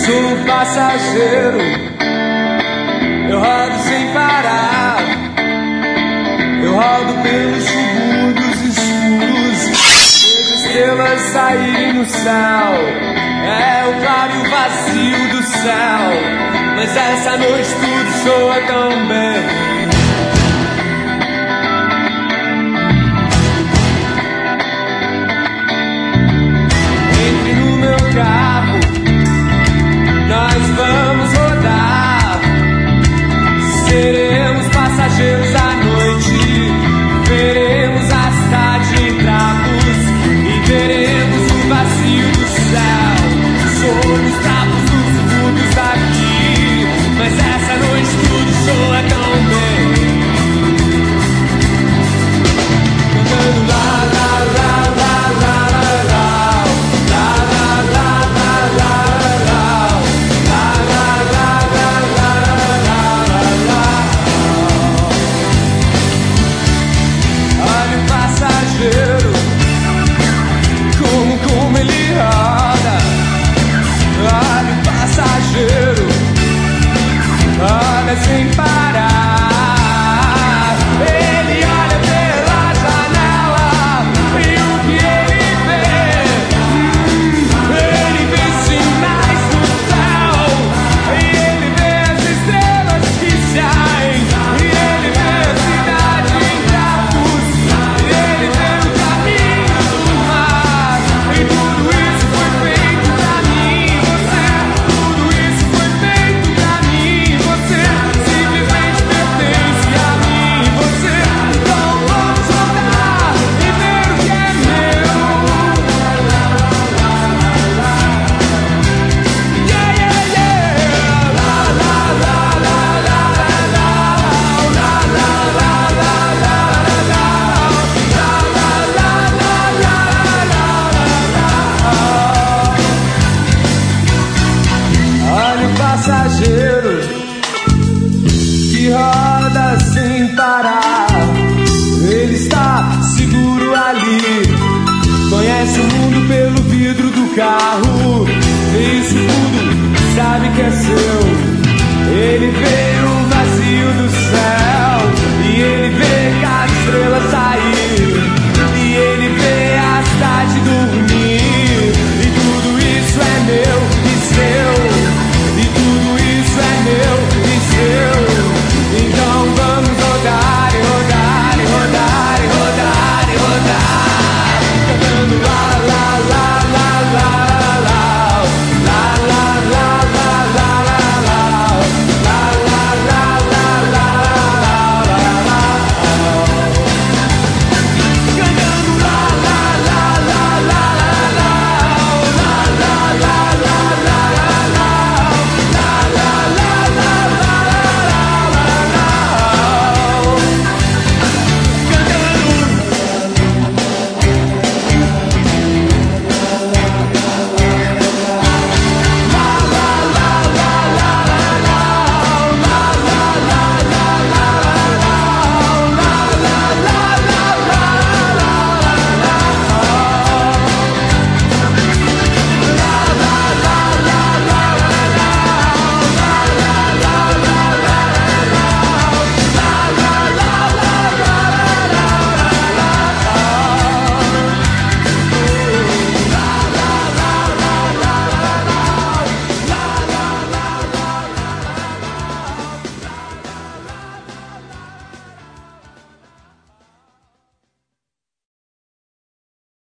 sou um passageiro, eu rodo sem parar. Eu rodo pelos subúrbios escuros, vejo estrelas saírem no céu. É o claro e o vazio do céu, mas essa noite tudo soa tão bem. Entre no meu carro, nós vamos rodar. Seremos passageiros à noite, veremos a cidade em trapos e veremos o vazio do céu. Somos trapos dos subúrbios daqui, mas essa noite tudo soa tão bem. Cantando lá, lá, lá, lá, lá, lá, lá, lá, lá, lá, lá, lá, lá, como ele roda. Olha o passageiro, roda sem parar. Ele olha pela janela e o que ele vê? Ele vê sinais no céu, e ele vê as estrelas que saem, e ele vê a cidade em trapos, e ele vê o caminho do mar. E tudo isso foi feito pra mim, você. Tudo isso foi feito pra mim, você. Simplesmente pertence a mim, você. Então vamos rodar e ver o que é meu. Yeah, yeah, yeah. La, la, la, la, la, la, la, la, la, la, olha o passageiro que roda sem parar. Ele está seguro ali, conhece o mundo pelo vidro do carro, vê isso tudo, sabe que é seu.